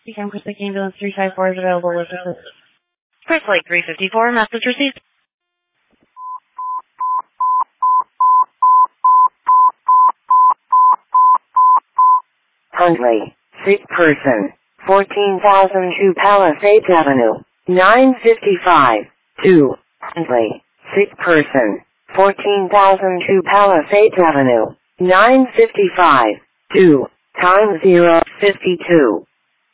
Become Crystal Lake Ambulance 354 is available with assistance. Crystal Lake 354, message received. Huntley, sick person, 14,002 Palisades Avenue, 955, 2. Huntley, sick person, 14,002 Palisades Avenue, 955, 2. Time 0:52.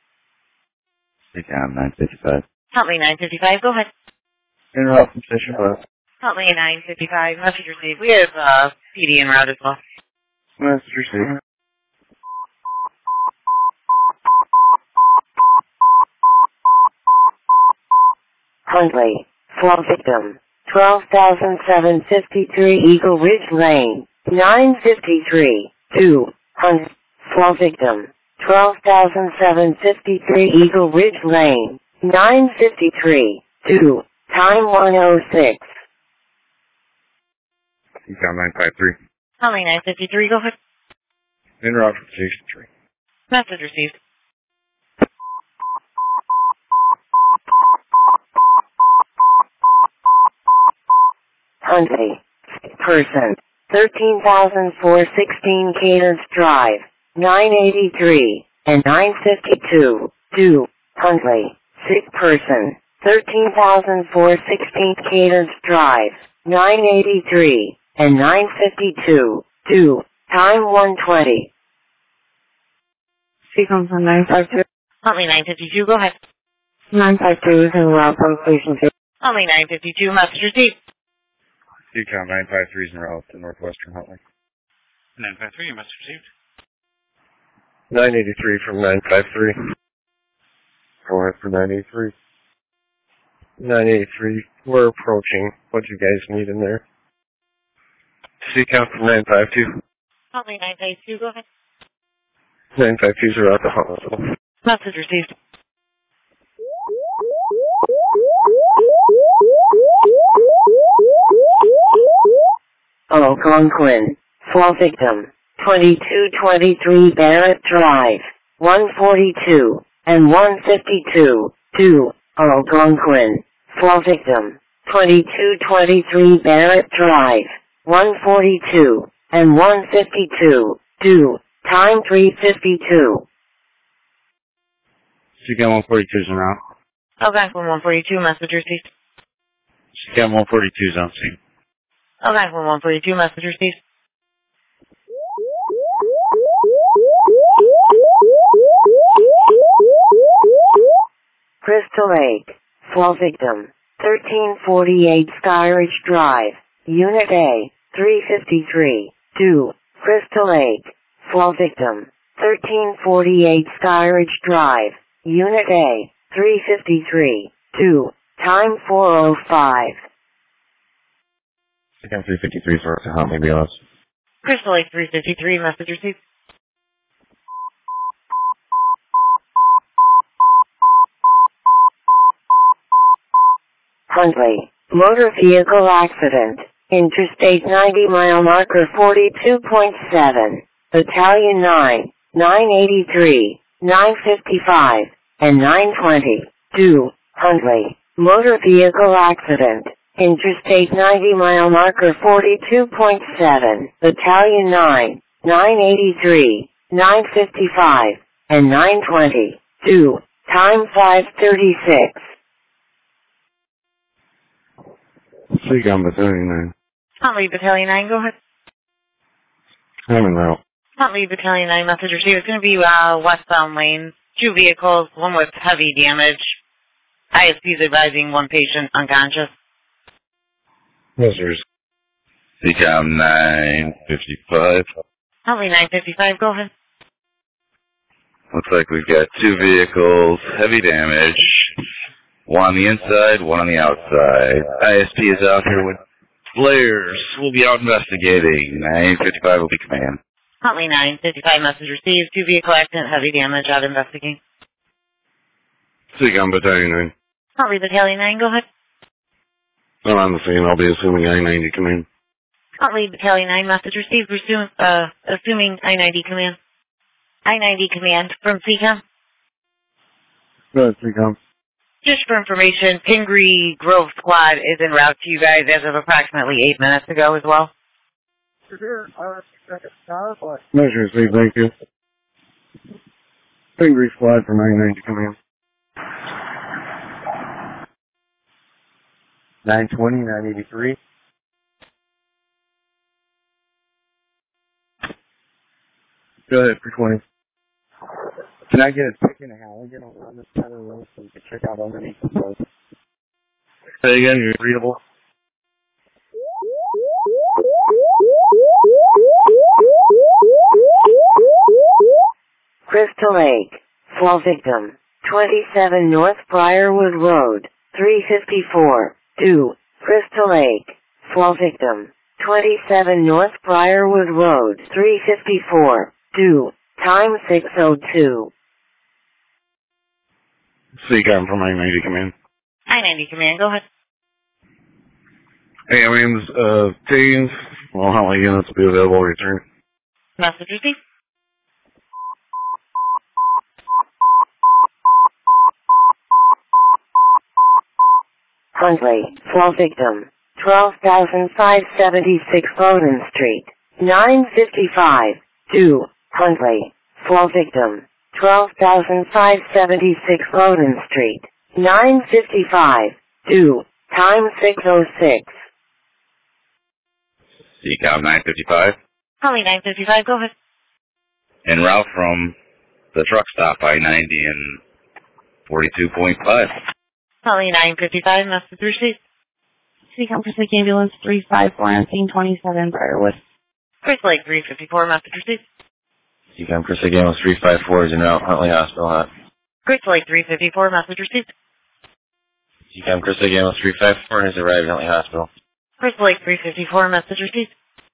Down 955. Huntley 955, go ahead. Interrupt from station bus. Huntley 955, message received. We have PD en route as well. Message received. Huntley, fall victim, 12,753 Eagle Ridge Lane, 953, 2. Huntley, fall victim, 12,753 Eagle Ridge Lane, 953, 2. Time 1:06. Down 953. Huntley 953, go ahead. Interrupt from station 3. Message received. Huntley, person, 13,416 Cadence Drive, 983, and 952, 2. Huntley, sick person, 13,416 Cadence Drive, 983, and 952, 2. Time 1:20. Sequence on 952. Huntley 952, go ahead. 952 is en route from station 2. Huntley 952, message received. Decom 953 is en route to Northwestern Huntley. 953, message received. 983 from 953. Go ahead for 983. 983, we're approaching. What do you guys need in there? Decom from 952. Huntley 952, go ahead. 952s are out to hospital. Message received. Algonquin, fall victim, 2223 Barrett Drive, 142, and 152, 2. Algonquin, fall victim, 2223 Barrett Drive, 142, and 152, 2. Time 3:52. Decom 142 is en route. Algonquin 142, message received. Decom 142 is on scene. Algonquin 142, message received. Crystal Lake, fall victim, 1348 Skyridge Drive, Unit A, 353, 2. Crystal Lake, fall victim, 1348 Skyridge Drive, Unit A, 353, 2. Time 4:05. Decom 353 is to Huntley, be honest. Crystal Lake 353, message received. Huntley, motor vehicle accident, Interstate 90 mile marker 42.7, Battalion 9, 983, 955, and 920, 2. Huntley, motor vehicle accident, Interstate 90 mile marker 42.7, Battalion 9, 983, 955, and 920, 2. Time 5:36. Decom Battalion 9. Huntley Battalion 9, go ahead. I'm en route. Huntley Battalion 9, message received. It's going to be westbound lane. 2 vehicles, one with heavy damage. ISP is advising 1 patient unconscious. Yes, sir. Decom 955. Huntley 955, go ahead. Looks like we've got 2 vehicles, heavy damage. One on the inside, one on the outside. ISP is out here with flares. We'll be out investigating. 955 will be command. Huntley 955, message received. 2 vehicle accident, heavy damage, out investigating. Decom Battalion 9. Huntley Battalion 9, go ahead. I'm on the scene. I'll be assuming I-90 command. Huntley Battalion 9, message received. Assuming I-90 command. I-90 command from CCOM. Go ahead, Seacom. Just for information, Pingree Grove Squad is en route to you guys as of approximately 8 minutes ago as well. Measure C, thank you. Pingree Squad for 990 command. 920, 983. Go ahead, for 20. Can I get a pick and a Halligan on this side of the road so we can check out underneath the boat? Say again, you're readable? Crystal Lake. Fall victim. 27 North Briarwood Road. 354. 2. Crystal Lake. Fall victim. 27 North Briarwood Road. 354. 2. Time 6:02. Seacom from 990 command. 990 command, go ahead. Aliens, teams, well, how many units will be available to return? Message received. Huntley. Fall victim. 12,576 Bowden Street. 955. 2. Huntley. Fall victim. 12,576 Bowden Street. 955. 2. Time 6:06. Seacom 955. Holly 955, go ahead. En route from the truck stop I-90 and 42.5. Holly 955, message received. Seacom Pacific Ambulance 354 on scene 27 Briarwood. Crystal Lake 354, message received. Seacom Pacific Ambulance 354 is en route Huntley Hospital. Crystal Lake 354, message received. Seacom Pacific Ambulance 354 has arrived at Huntley Hospital. Crystal Lake 354, message received.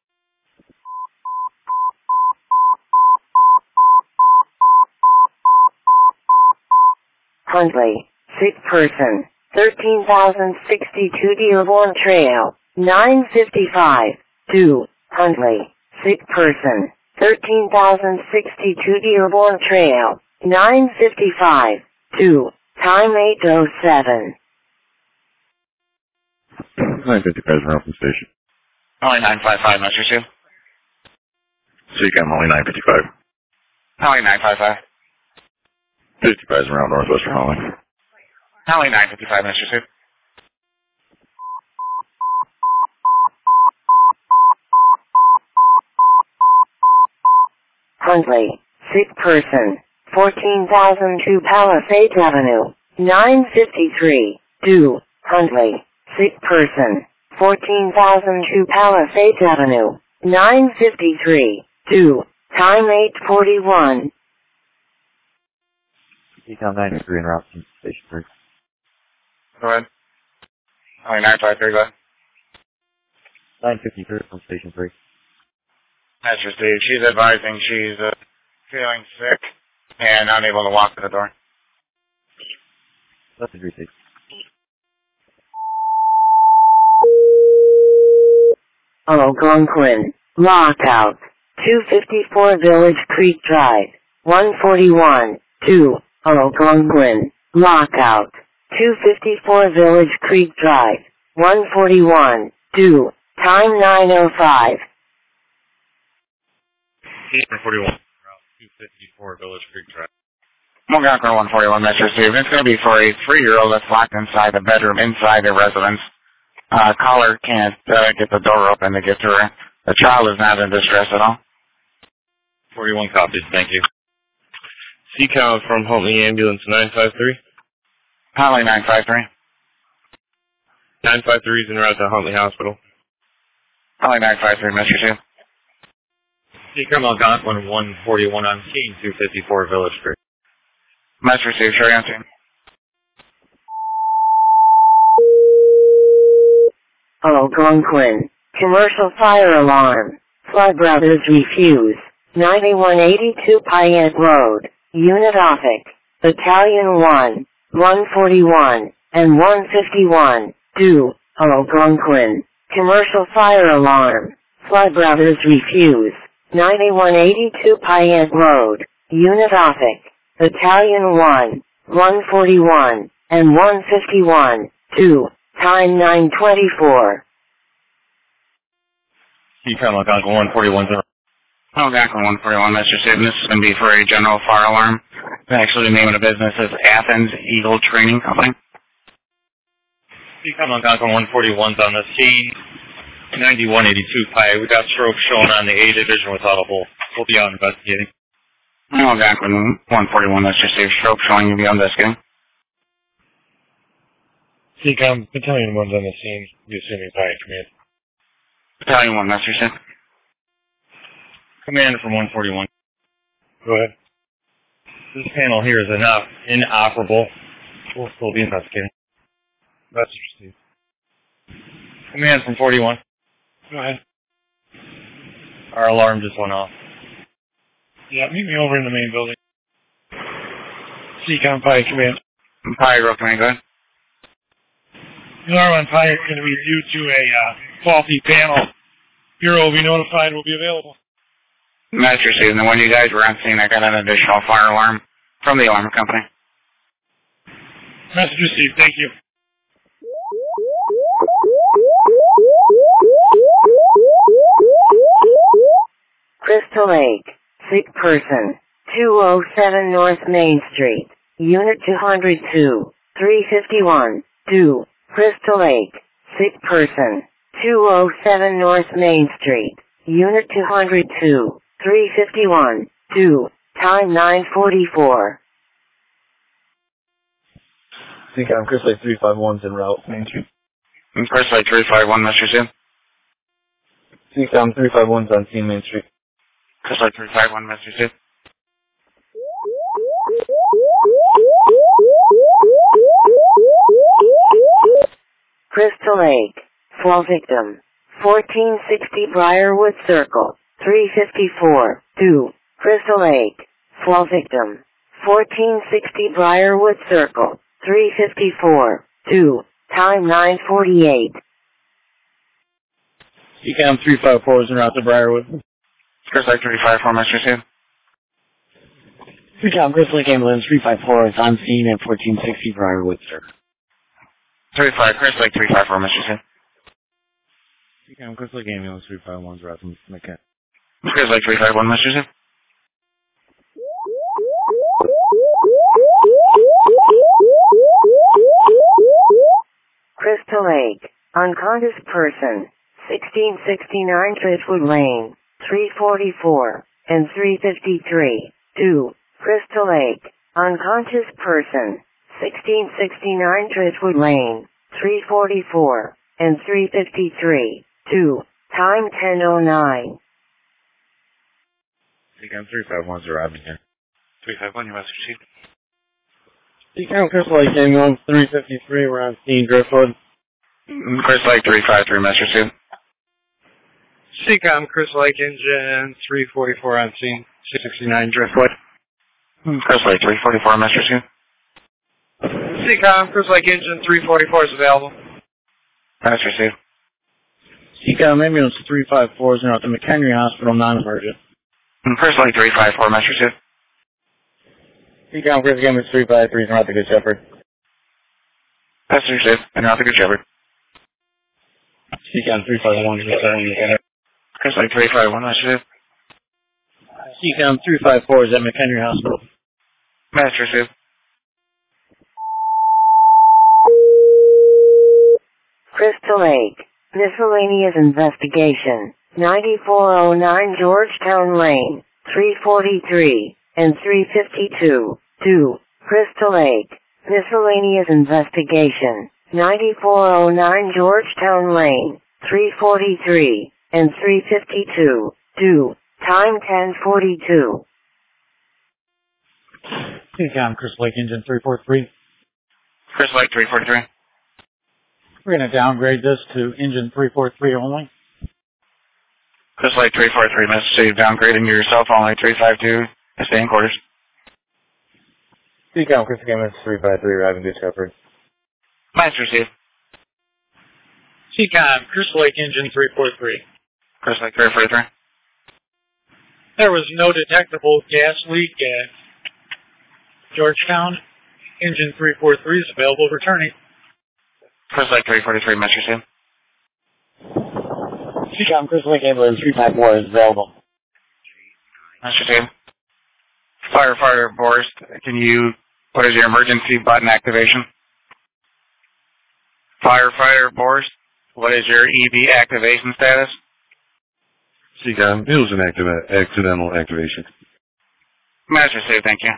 Huntley. Sick person. 13,062 Dearborn Trail. 955. 2. Huntley. Sick person. 13,062 Dearborn Trail. 955. 2. Time 8:07. 955 is around from station. Holly 955, Mr. Sue. Seacom only 955. Holly 955. 55 is around northwestern Holly. Holly 955, Mr. Sue. Huntley. Sick person. 14,002 Palisades Avenue. 953. 2. Huntley. Sick person. 14,002 Palisades Avenue. 953. 2. Time 8:41. Seacom 93 en route from Station 3. Go ahead. Holly 953, go ahead. 953 from Station 3. That's received. She's advising she's feeling sick and unable to walk to the door. Message received. Algonquin. Lockout. 254 Village Creek Drive. 141. 2. Algonquin. Lockout. 254 Village Creek Drive. 141. 2. Time 9:05. Eastern 41, Route 254, Village Creek Drive. Algonquin 141, Mr. Steve. It's going to be for a 3-year-old that's locked inside the bedroom inside the residence. Caller can't get the door open to get to her. The child is not in distress at all. 41 copies, thank you. Seacom from Huntley Ambulance 953. Holly 953. 953 is en route to Huntley Hospital. Holly 953, Mr. Steve. Seacom Algonquin 141 on scene 254 Village Street. Message received. Sure answering. Algonquin. Commercial fire alarm. Flood Brothers refuse. 9182 Payette Road. Unit Offic. Battalion 1. 141 and 151. 2. Algonquin. Commercial fire alarm. Flood Brothers refuse. 9182 Payette Road. Unit Offic. Battalion 1. 141, and 151, 2, time 924. Seacom Algonquin 141. Algonquin 141, Mr. Steve. This is going to be for a general fire alarm. Actually, the name of the business is Athens Eagle Training Company. Seacom Algonquin 141's on the scene. 9182 Pi. We got stroke shown on the A division without a hole. We'll be out investigating. Algonquin 141, Mr. Steve. Stroke showing you be investigating. Seacom Battalion 1's on the scene. You assuming Pi command. Battalion 1, Mr. Steve. Command from 141. Go ahead. This panel here is inoperable. We'll still be investigating. That's Steve. Command from 41. Go ahead. Our alarm just went off. Yeah, meet me over in the main building. Seacom Pi, command. Pi, roll command, go ahead. The alarm on Pi is going to be due to a faulty panel. Bureau will be notified, will be available. Master Steve, and when you guys were on scene, I got an additional fire alarm from the alarm company. Message received, thank you. Crystal Lake, sick person, 207 North Main Street, Unit 202, 351, 2, Crystal Lake, sick person, 207 North Main Street, Unit 202, 351, 2, time 944. Seacom Crystal Lake 351's en route, Main Street. Crystal Lake 351, Mr. Steve. Seacom 351's on scene, Main Street. Crystal Lake 351, Mr. Steve. Crystal Lake, fall victim, 1460 Briarwood Circle, 354, 2, Crystal Lake, fall victim, 1460 Briarwood Circle, 354, 2, time 948. Seacom 354 is en route to Briarwood. Crystal Lake 354, Mr. Steve. Seacom Crystal Lake Ambulance 354 is on scene at 1460 Briarwood Circle. 35, Crystal Lake 354, Mr. Steve. Seacom Crystal Lake Ambulance 351's route from McKenna. Crystal Lake 351, Mr. Steve. Crystal Lake, unconscious person, 1669 Driftwood Lane, 344, and 353, 2, Crystal Lake, unconscious person, 1669 Driftwood Lane, 344, and 353, 2, time 10:09. Seacom 351's arriving here. 351, you Mr. Steve. Seacom Crystal Lake Ambulance 353, we're on scene, Driftwood. Crystal Lake 353, Mr. Steve. Seacom Crystal Lake Engine 344 on scene, 669 Driftwood. Crystal Lake 344, Mr. Steve. Seacom Crystal Lake Engine 344 is available. Mr. Steve. Seacom Ambulance 354 is en route to McHenry Hospital, non-emergent. Crystal Lake 354, Mr. Steve. Seacom Crystal Lake Ambulance 353 is en route to Good Shepherd. Mr. Steve, and out the Good Shepherd. Seacom 351 is returning McHenry. Crystal Lake 351, Mr. Steve. Seacom 354 is at McHenry Hospital. Master Steve. Crystal Lake, miscellaneous investigation, 9409 Georgetown Lane, 343, and 352, 2, Crystal Lake, miscellaneous investigation, 9409 Georgetown Lane, 343, and 352, 2, time 10:42. Seacom Crystal Lake Engine 343. Crystal Lake 343. We're going to downgrade this to Engine 343 only. Crystal Lake 343, Mr. Steve, downgrading yourself only 352, stay in quarters. Seacom Crystal Lake Ambulance 353, arriving Good Shepherd. Master Steve. Seacom Crystal Lake Engine 343. Crystal Lake 343. There was no detectable gas leak at Georgetown Engine 343 is available returning. Chris Lake 343, Metro City. CCOM, Chris Lake Ambulance 354 is available. Metro City. Firefighter Boris, what is your emergency button activation? Firefighter Boris, what is your EV activation status? CCOM, it was an accidental activation. Master City, thank you.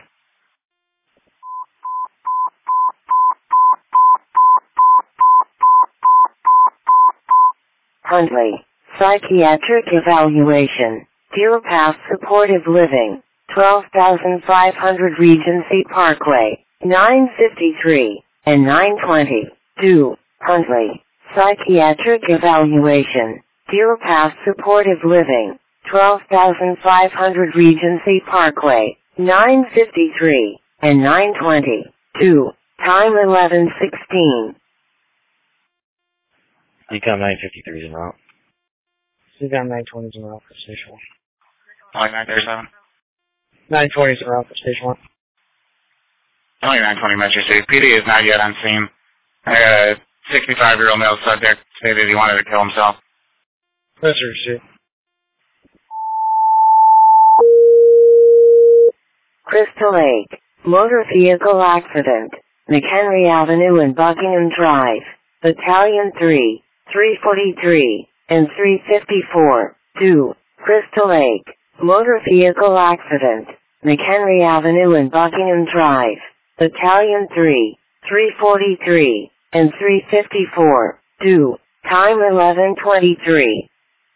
Huntley, Psychiatric Evaluation, Deer Path Supportive Living, 12,500 Regency Parkway, 953 and 920. 2. Huntley, Psychiatric Evaluation, Deer Path Supportive Living, 12,500 Regency Parkway, 953 and 920. 2. Time 11:16. CCOM 953 is en route. CCOM 920 is en route for Station 1. Only 937. 920 is en route for Station 1. Only 920 Metro City. PD is not yet on scene. A 65-year-old male subject stated he wanted to kill himself. Metro City. Crystal Lake, motor vehicle accident, McHenry Avenue and Buckingham Drive, Battalion 3, 343, and 354. 2. Crystal Lake, motor vehicle accident, McHenry Avenue and Buckingham Drive, Battalion 3, 343, and 354. 2. Time 11:23.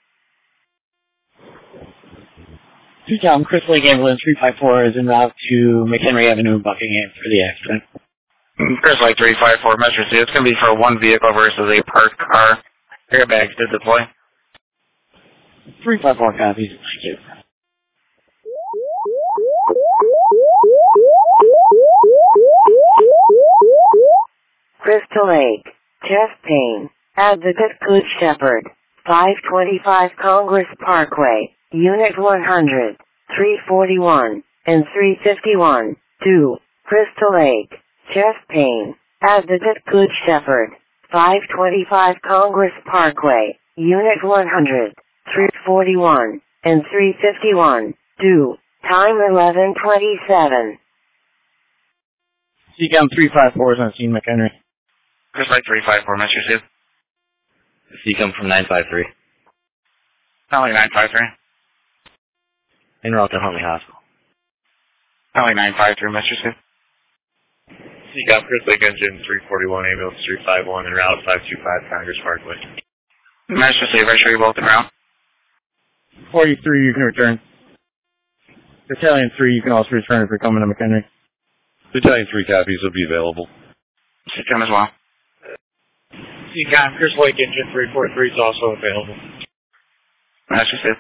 CCOM, Chris Lake Ambulance 354 is en route to McHenry Avenue in Buckingham for the accident. Chris Lake 354 Metro City. It's going to be for one vehicle versus a parked car. Airbags did deploy. 354 copies. Thank you. Crystal Lake, chest pain, Advocate Good Shepherd, 525 Congress Parkway, Unit 100, 341, and 351. 2. Crystal Lake, chest pain, Advocate Good Shepherd, 525 Congress Parkway, Unit 100, 341, and 351. 2. Time 11:27. CCOM 354 is on scene, McHenry. Chris Lake 354 Metro City. CCOM from 953. Only 953. En route to Huntley Hospital. Only 953 Metro City. CCOM, Chris Lake Engine 341, Ambulance 351, en route 525 Congress Parkway. Metro City, make sure you're both en route. 43, you can return. Battalion 3, you can also return if you're coming to McHenry. Battalion 3 copies will be available. CCOM as well. CCOM, Chris Lake Engine 343 is also available. Metro City.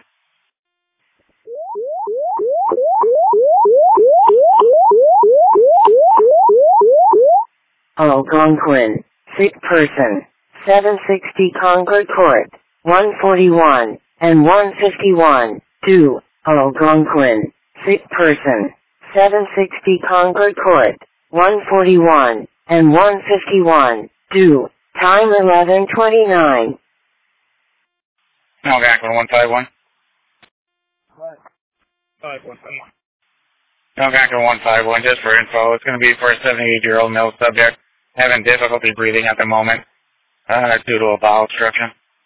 Algonquin, sick person, 760 Concord Court, 141, and 151. 2. Algonquin, sick person, 760 Concord Court, 141, and 151. 2. Time 11:29. Algonquin 151. 551. Algonquin 151, just for info, it's going to be for a 78-year-old male subject having difficulty breathing at the moment due to a bowel obstruction.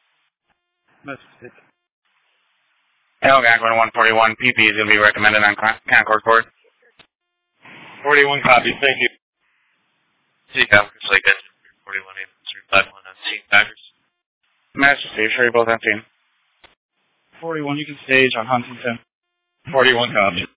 Algonquin 141, PP is going to be recommended on Concord Court. 41 copies, thank you. CCOM, Chris Lake Engine 341, Ambulance 351 on scene, Packers. Master Steve, sure you're both on scene. 41, you can stage on Huntington. 41 copies.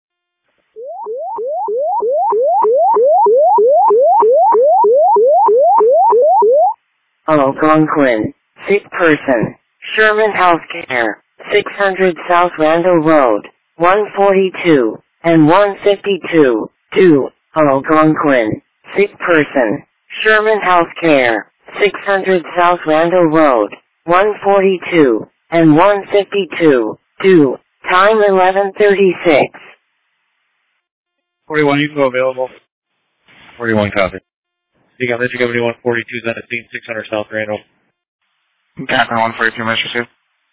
Algonquin, sick person, Sherman Healthcare, 600 South Randall Road, 142, and 152. 2. Algonquin, sick person, Sherman Healthcare, 600 South Randall Road, 142, and 152. 2. Time 11:36. 41, you can go available. 41 copy. Seacom, Metro Company 142 is on the scene, 600 South Randall. Captain 142, Metro 2.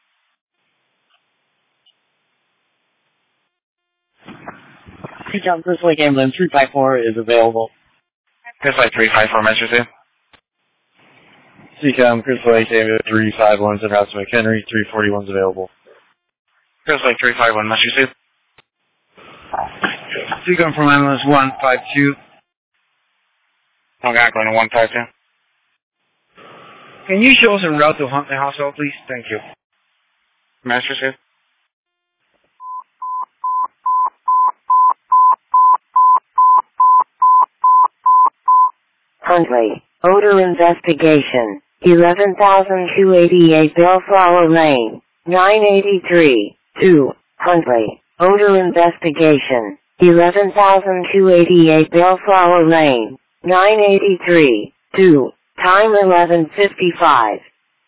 Seacom, Chris Lake Ambulance 354 is available. Chris Lake 354, Metro 2. Seacom, Chris Lake Ambulance 351 is in route to McHenry, 341 is available. Chris Lake 351, Metro 2. Seacom from Ambulance 152. Algonquin going to 152. Can you show us en route to Huntley Hospital, please? Thank you. Metro 2. Huntley, odor investigation, 11,288 Bellflower Lane, 983, 2, Huntley, odor investigation, 11,288 Bellflower Lane, 983, 2, time 11:55.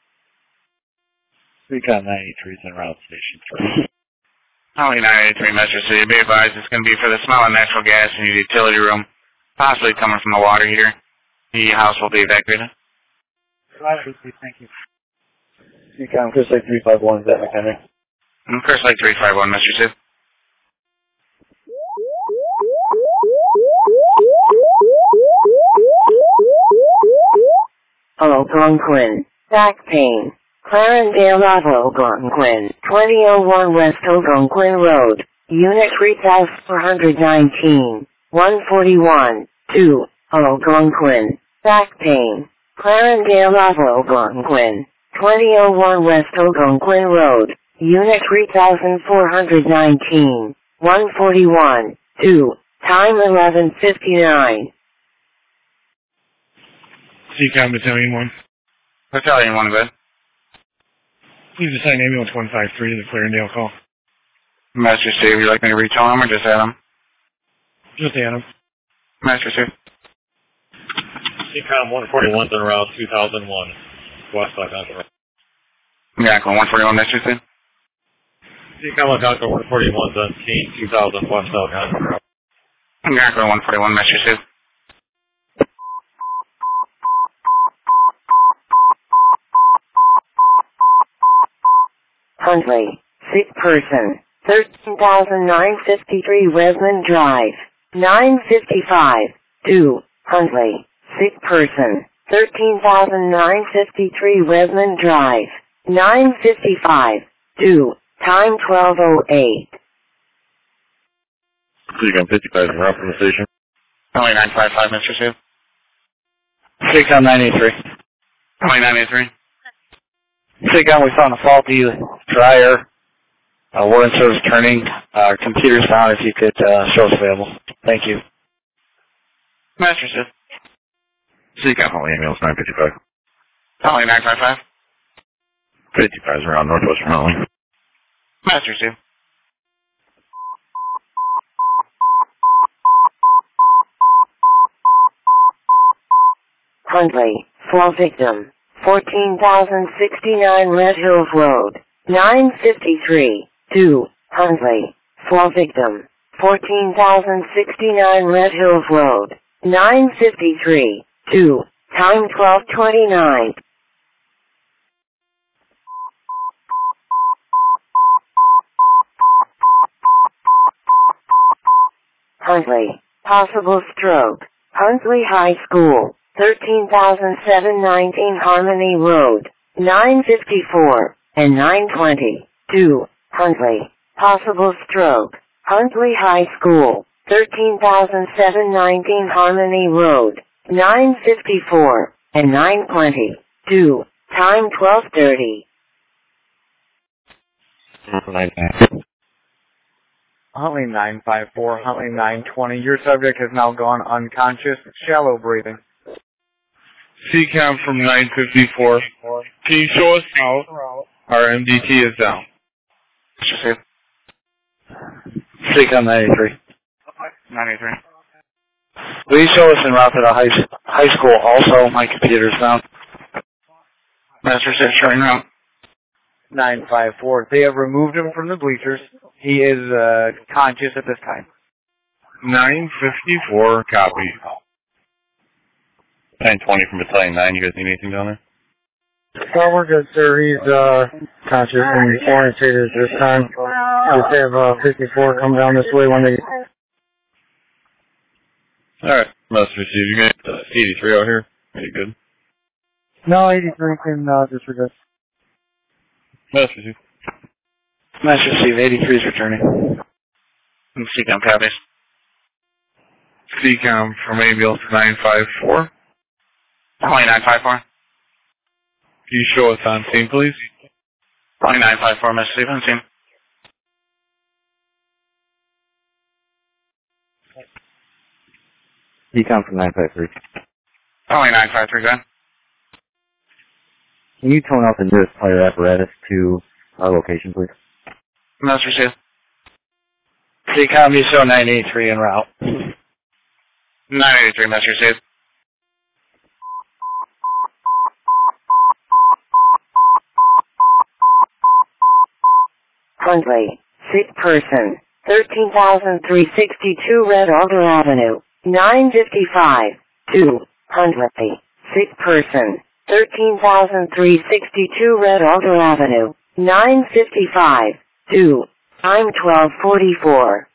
Seacom 93 is en route station 3. Only 983, Metro 2. Be advised, it's going to be for the smell of natural gas in your utility room, possibly coming from the water heater. The house will be evacuated. Thank you. Seacom, Chris Lake 351 is at McHenry. Chris Lake 351, Metro 2. Algonquin, back pain. Clarendale Algonquin, 2001 West Algonquin Road, Unit 3419, 141, 2, Algonquin, back pain. Clarendale Algonquin, 2001 West Algonquin Road, Unit 3419, 141, 2, time 11:59. Seacom, Battalion 1. Battalion 1, good. Please assign ambulance 153 to the Clarendale call. Master 2, would you like me to reach on him or just at him? Just Adam. Master 2. Seacom 141 is en route 2001. West Algonquin. Algonquin 141, Master 2. Seacom Algonquin 141 is on scene 2000 West Algonquin. Algonquin 141, Master 2. Huntley, sick person, 13,953 Wesman Drive, 955, 2, Huntley, sick person, 13,953 Wesman Drive, 955, 2, time 12:08. Seacom 55 en route from the station. Only 955, Mr. 2. Seacom 93. Only 983. Seacom, we found a faulty dryer. We're in service turning. Our computer's down. If you could show us available. Thank you. Master 2. Seacom, Huntley ambulance 955. Only 955. 55 is around northwestern Huntley. Master 2. Huntley, fall victim, 14,069 Red Hills Road, 953, 2, Huntley, fall victim, 14,069 Red Hills Road, 953, 2, time 12:29. Huntley, possible stroke, Huntley High School, 13,719 Harmony Road, 954 and 920, 2, Huntley, possible stroke, Huntley High School, 13,719 Harmony Road, 954 and 920, 2, time 12:30. Huntley 954, Huntley 920. Your subject has now gone unconscious, shallow breathing. Seacom from 954. Can you show us how our MDT is down? Seacom 93. 93. Will you show us en route to the high school also? My computer's down. Master 6, showing route. 954. They have removed him from the bleachers. He is conscious at this time. 954, copy. 920 from Battalion 9. You guys need anything down there? Oh, we're good, sir. He's conscious and orientated this time. Just have 54 come down this way when they... Alright, must receive. You got 83 out here? Are you good? No, 83 can disregard. Must receive. Must receive. 83 is returning. CCOM copies. CCOM from ambulance 954. Only 954. Can you show us on scene, please? Only 954, Mr. Steve, on scene. CCOM from 953. Only 953, go ahead. Can you tone out the nearest fire apparatus to our location, please? Must receive. CCOM, you show 983 en route. 983, must receive. Huntley, sick person, 13,362 Red Alder Avenue, 955, 2, Huntley, sick person, 13,362 Red Alder Avenue, 955, 2, time 12:44.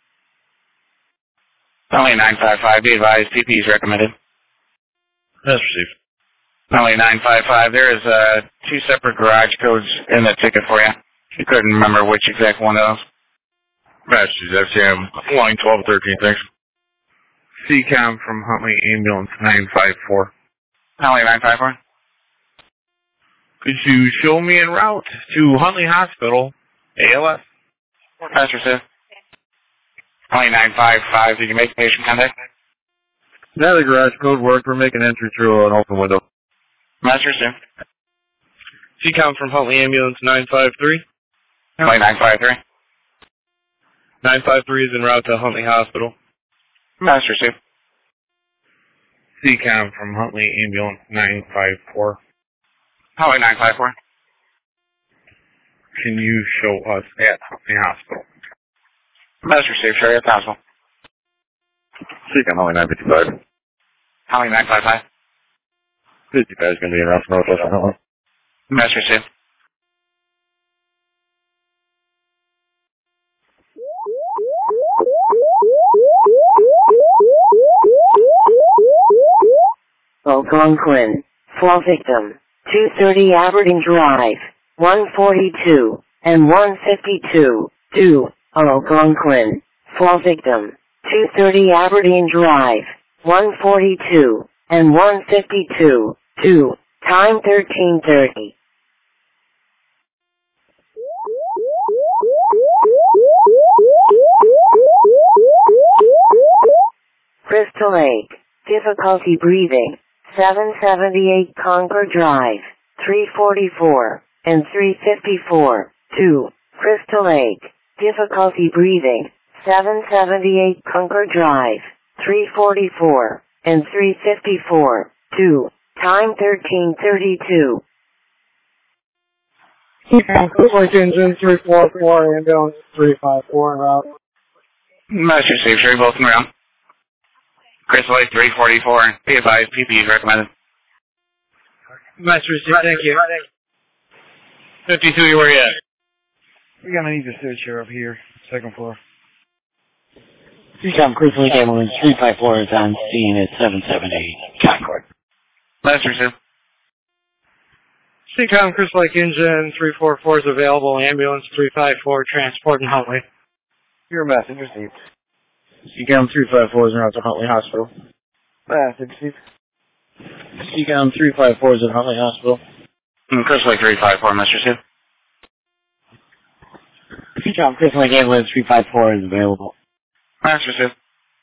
Only 955, be advised, PP is recommended. Must receive. Only 955, there is 2 separate garage codes in the ticket for you. You couldn't remember which exact one of those. Massachusetts FCM line 1213, thanks. CCOM from Huntley ambulance 954. Only 954. Could you show me en route to Huntley Hospital, ALS? Master Sith. Only 955, did you make patient contact? Now the garage code worked. We're making entry through an open window. Master Sith. CCOM from Huntley ambulance 953. Only 953. 953 is en route to Huntley Hospital. Master Sith. CCOM from Huntley ambulance 954. Only 954. Can you show us at Huntley Hospital? Master Sith, sure, it's possible. CCOM, only 955. Only 955. 55 is going to be around Northwest Huntley. Master Sith. Algonquin, fall victim, 230 Aberdeen Drive, 142, and 152, 2, Algonquin, fall victim, 230 Aberdeen Drive, 142, and 152, 2, time 13:30. Crystal Lake, difficulty breathing, 778 Concord Drive, 344, and 354, 2, Crystal Lake, difficulty breathing, 778 Concord Drive, 344, and 354, 2, time 13:32. Quick engine 344, ambulance 354 en route. Master Sith, sure, both in round. Crystal Lake 344, be advised, PP is recommended. Master Sith, thank you. 52, where you at? We're gonna need to search here up here, second floor. CCOM Crystal Lake ambulance 354 is on scene at 778 Concord. Master Sith. CCOM Crystal Lake engine 344 is available, ambulance 354, transport in Huntley. Your message received. CCOM 354 is around to Huntley Hospital. Message received. CCOM 354 is at Huntley Hospital. Crystal Lake 354, Master Sith. CCOM Crystal Lake ambulance 354 is available. Master Sith.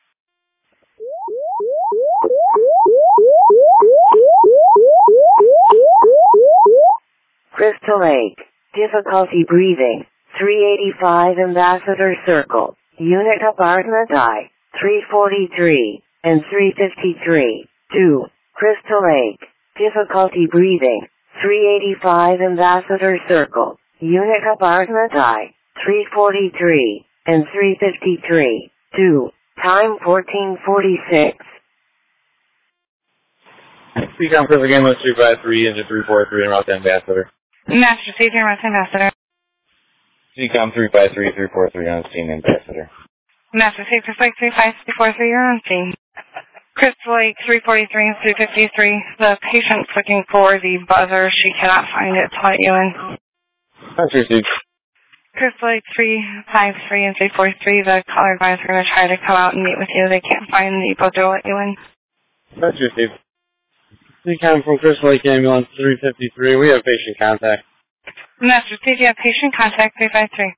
Crystal Lake, difficulty breathing, 385 Ambassador Circle, unit up Arthnadai, 343, and 353, 2, Crystal Lake, difficulty breathing, 385 Ambassador Circle, unit up Arthnadai, 343, and 353, 2, time 14:46. Seacom Chris again with 353, engine 343, and route to Ambassador. Master Steve, you're route to Ambassador. Seacom 353, 343 on scene, Ambassador. Master Steve, Chris Lake 35343, you're on scene. Chris Lake 343 and 353. The patient's looking for the buzzer. She cannot find it to let you in. Master Steve. Chris Lake 353 and 343. The caller advisor is going to try to come out and meet with you. They can't find the buzzer to let you in. Master Steve. Seacom from Chris Lake Ambulance 353. We have patient contact. Master Steve, you have patient contact 353.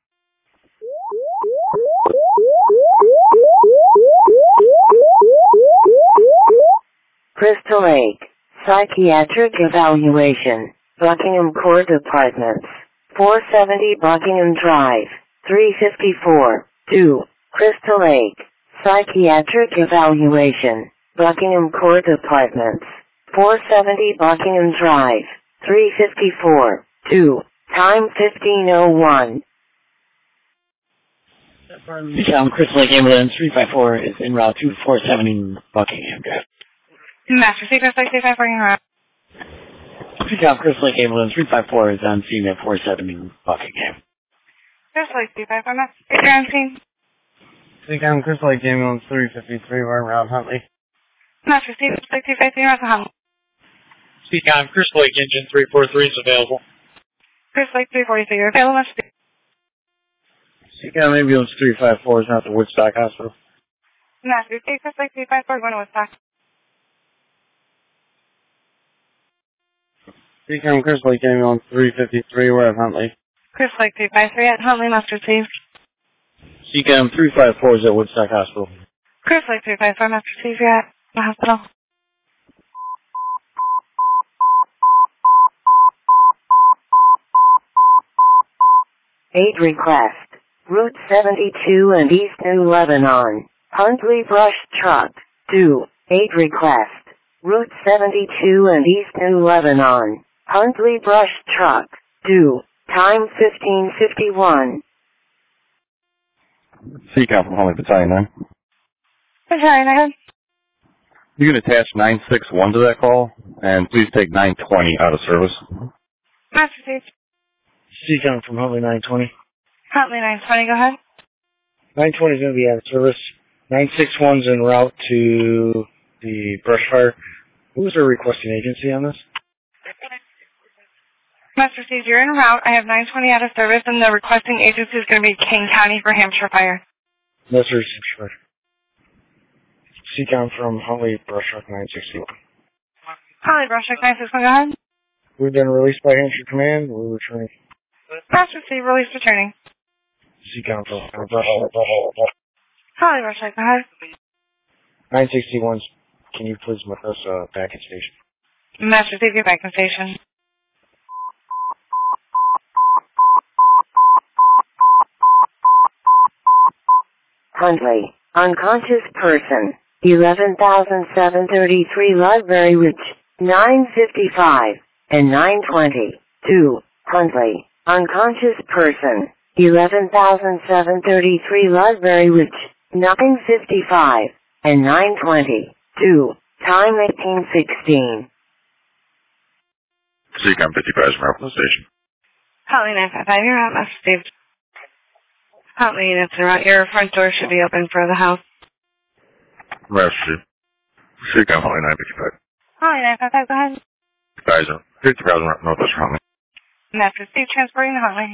Crystal Lake, Psychiatric Evaluation, Buckingham Court Apartments, 470 Buckingham Drive, 354, 2, Crystal Lake, Psychiatric Evaluation, Buckingham Court Apartments, 470 Buckingham Drive, 354, 2, time 15:01. Seacom Crystal Lake Ambulance 354 is en route to 470 Buckingham Drive. Master Steve, Chris Lake 354, you're on. Seacom Crystal Lake Ambulance 354 is on scene at 470 Buckingham. Chris Lake 354, Master Steve, you're on scene. Seacom Crystal Lake Ambulance 353, we're around Huntley. Master Steve, Chris Lake 353, you're on Huntley. Seacom Crystal Lake engine 343 is available. Chris Lake 343, you're available, Master Steve. Seacom Ambulance 354 is out to Woodstock Hospital. Master Steve, Chris Lake 354, going to Woodstock. Seacom Crystal Lake Ambulance 353, we're at Huntley. Chris Lake 353 at Huntley, Master Steve. Seacom 354 is at Woodstock Hospital. Chris Lake 354, Master Steve, you're at the hospital. Aid request. Route 72 and East New Lebanon. Huntley Brush Truck. 2. Aid request. Route 72 and East New Lebanon. Huntley Brush Truck. 2. Time 15:51. Seacom from Huntley Battalion 9. Battalion 9. You can attach 961 to that call, and please take 920 out of service. Master Steve. Seacom from Huntley 920. Huntley 920, go ahead. 920 is going to be out of service. 961's en route to the brush fire. Who is our requesting agency on this? Master Steve, you're en route. I have 920 out of service, and the requesting agency is going to be King County for Hampshire Fire. Hampshire Fire. Seacom from Huntley Brush Truck 961. Huntley Brush Truck 961, go ahead. We've been released by Hampshire Command. We're returning. Master Steve, release returning. Seacom from Huntley Brush Truck, go ahead. 961's, can you please make us back in station? Master Steve, get back in station. Huntley. Unconscious person. 11,733 Ludbury Ridge. 9:55 and 9:20. 2. Huntley. Unconscious person. 11,733 Ludbury Ridge. 9:55 and 9:20. 2. Time 18:16. Seacom 55 from Rockland Station. Huntley 955, you're out, Master Steve. Huntley units are out. Your front door should be open for the house. Master Steve. Seacom Huntley 955. Huntley 955, go ahead. Advisor. 50,000 Northwest Huntley. Master Steve, transporting to Huntley.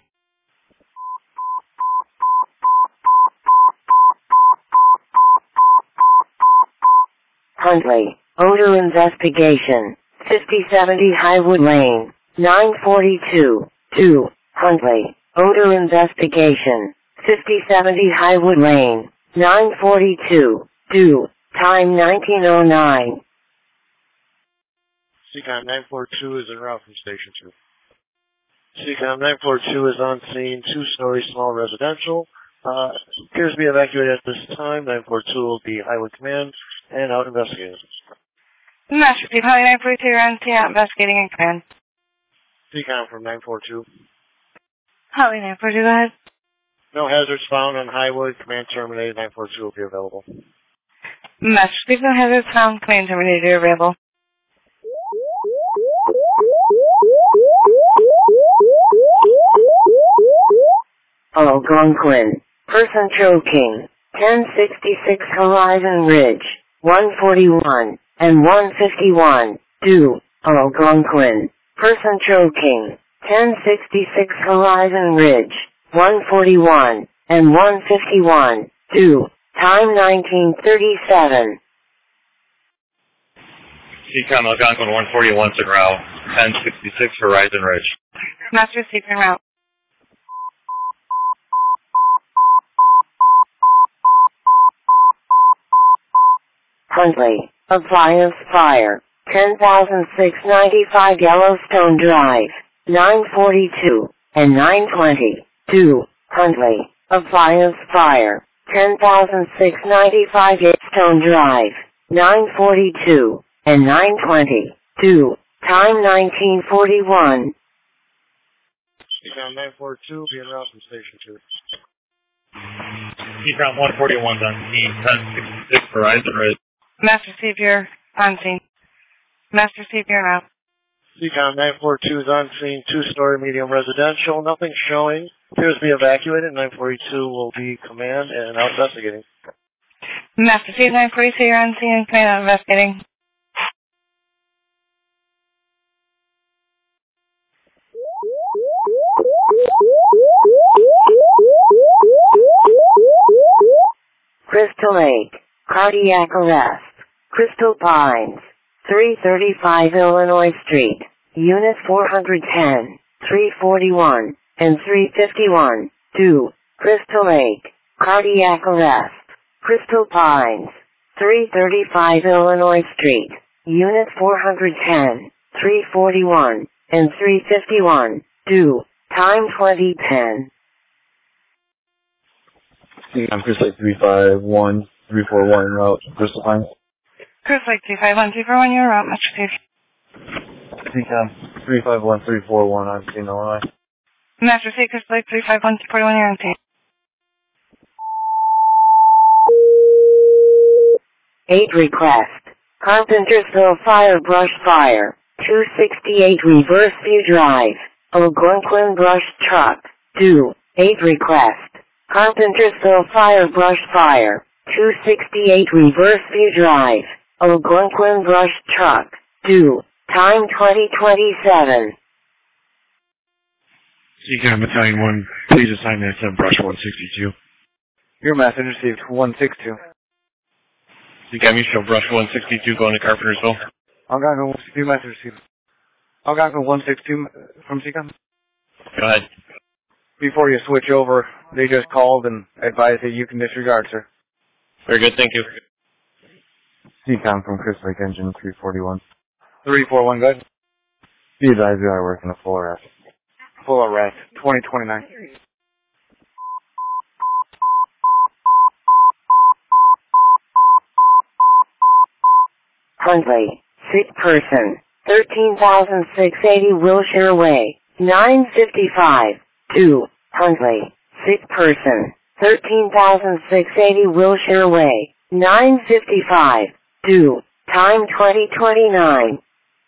Huntley. Odor investigation. 5070 Highwood Lane. 942. 2. Huntley. Odor investigation. 5070 Highwood Lane. 942. 2. Time 19:09. Seacom 942 is en route from Station 2. Seacom 942 is on scene, 2-story small residential. Appears to be evacuated at this time. 942 will be Highway Command and out investigating. Master Steve, Huntley 942, you're on scene, out investigating in command. Seacom from 942. Huntley 942, go ahead. No hazards found on Highway. Command terminated. 942 will be available. Master Steve, no hazards found. Command terminated, you're available. Algonquin. Person choking. 1066 Horizon Ridge. 141 and 151. 2. Algonquin. Person choking. 1066 Horizon Ridge. 141 and 151. 2. Time 1937. CCOM Algonquin 141 en route. 1066 Horizon Ridge. Master received en route. Huntley. Appliance fire. 10,695 Yellowstone Drive. 942 and 920. 2. Huntley. Appliance fire. 10,695 Yellowstone Drive. 942 and 920. 2. Time 1941. CCOM 942, be en route from Station 2. CCOM 141's on scene. 1066 Horizon Ridge. Master Savior on scene. Master Savior en route. CCOM 942 is on scene, 2-story medium residential. Nothing showing. Appears to be evacuated. 942 will be command and out investigating. Master Savior 942, you're on scene and command out investigating. Crystal Lake. Cardiac arrest. Crystal Pines. 335 Illinois Street. Unit 410, 341, and 351. 2. Crystal Lake. Cardiac arrest. Crystal Pines. 335 Illinois Street. Unit 410, 341, and 351. 2. Time 2010. I'm Chris Lake 351, 341 en route, Crystal Pines. Chris Lake 251, 241, you're en route, Master Savior. CCOM 351, 341 on scene, Illinois. Master Savior, Chris Lake 351, 241, you're on scene. 8 request. Carpentersville Fire Brush Fire. 268 Reverse View Drive. Algonquin Brush Truck. 2. 8 request. Carpentersville Fire Brush Fire. 268 Reverse View Drive. Algonquin Brush Truck. 2. Time 2027. CCOM Battalion 1, please assign that to Brush 162. Your message received 162. CCOM, you show Brush 162 going to Carpentersville. Algonquin 162, message received. Algonquin 162 from CCOM. Go ahead. Before you switch over, they just called and advised that you can disregard, sir. Very good, thank you. CCOM from Chris Lake Engine 341. 341, good. Be advised we are working a full arrest. Full arrest, 2029. Huntley. Sick person. 13,680 Wilshire Way. 955. 2. Huntley. Sick person. 13,680 Wilshire Way. 955. 2. Time 2029.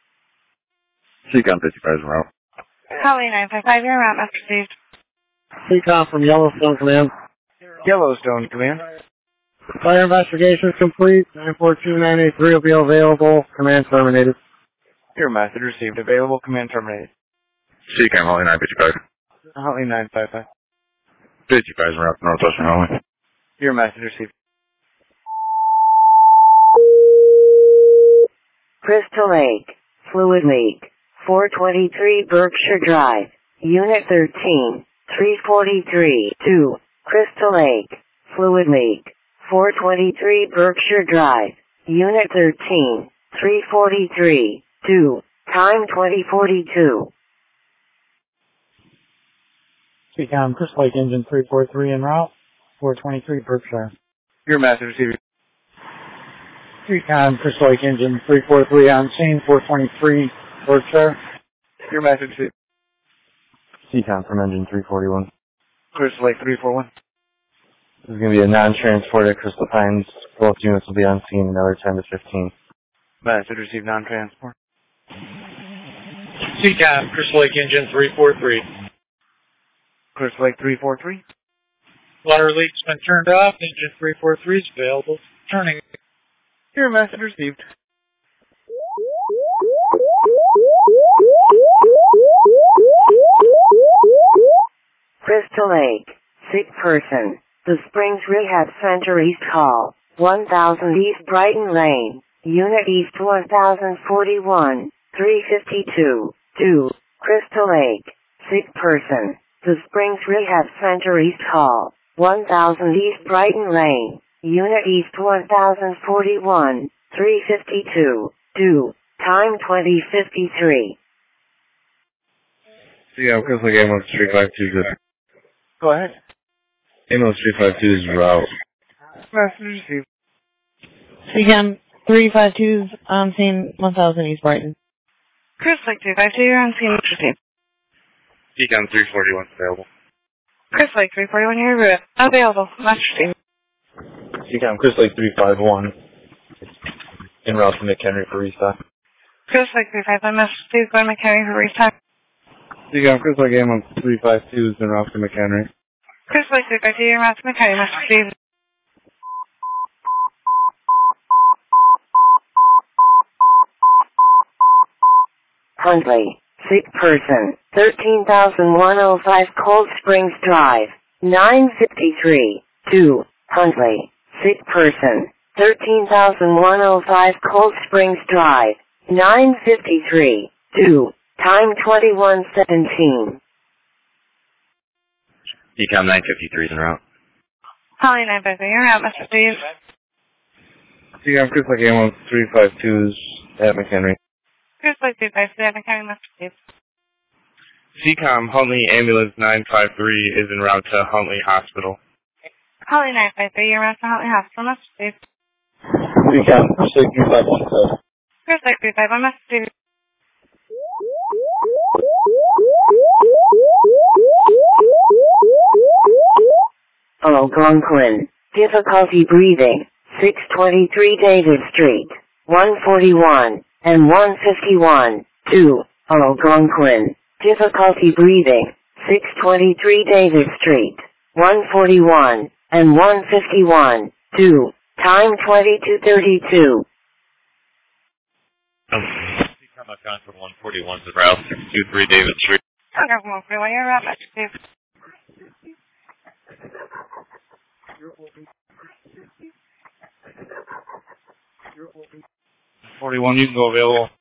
CCOM 55 route. Holly 955, you're en route, Master received. CCOM from Yellowstone Command. Yellowstone Command. Fire investigation is complete. 942-983 will be available. Command terminated. Your message received. Available. Command terminated. CCOM Holly 955. Holly 955. 55 route, Northwestern Holly. Your message received. Crystal Lake. Fluid leak. 423 Berkshire Drive. Unit 13. 343. 2. Crystal Lake. Fluid leak. 423 Berkshire Drive. Unit 13. 343. 2. Time 2042. CCOM Chris Lake Engine 343 en route. 423 Berkshire. Your message received. CCOM Chris Lake Engine 343 on scene. 423 Berkshire. Your message received. CCOM from Engine 341. Chris Lake 341. This is going to be a non-transport at Crystal Pines. Both units will be on scene another 10 to 15. Message received non-transport. CCOM, Chris Lake Engine 343. Chris Lake 343. Water leak's been turned off. Engine 343 is available. Turning. Your message received. Crystal Lake. Sick person. The Springs Rehab Center East Hall. 1000 East Brighton Lane. Unit East 1041. 352. 2. Crystal Lake. Sick person. The Springs Rehab Center East Hall. 1000 East Brighton Lane. Unit East 1041. 352. 2. Time 2053. Yeah, Crystal Lake ambulance 352 good. Go ahead. Ambulance 352 is route. Message received. CCAM 352 is on scene 1000 East Brighton. Chris Lake 352, you're on scene. Decon 341 available. Chris Lake 341, you're available. Master Steve. CCAM Crystal Lake 351. En route to McHenry for restock. Chris Lake 351, Master Steve, going to McHenry for restock. CCAM Crystal Lake ambulance 352 is en route to McHenry. Chris Lake 352, you're on McHenry, Master Steve. Huntley. Sick person. 13105 Cold Springs Drive. 953. 2. Huntley. Sick person. 13105 Cold Springs Drive. 953. 2. Time 2117. Decom 953 is en route. Holly 953, you're out, Master Steve. CCAM Crystal Lake ambulance 352 is at McHenry. Chris Lake 352, I'm McHenry, Master Steve. CCOM Huntley Ambulance 953 is en route to Huntley Hospital. Holly 953, you're out to Huntley Hospital, Master Steve. CCAM Crystal Lake 351. Chris Lake 351, Master Steve. Algonquin. Difficulty breathing. 623 David Street. 141 and 151. 2. Algonquin. Difficulty breathing. 623 David Street. 141 and 151. 2. Time 2232. Concord 141 is en route 623 David Street. Concord 141, you're out, Master Steve. 41, you can go available.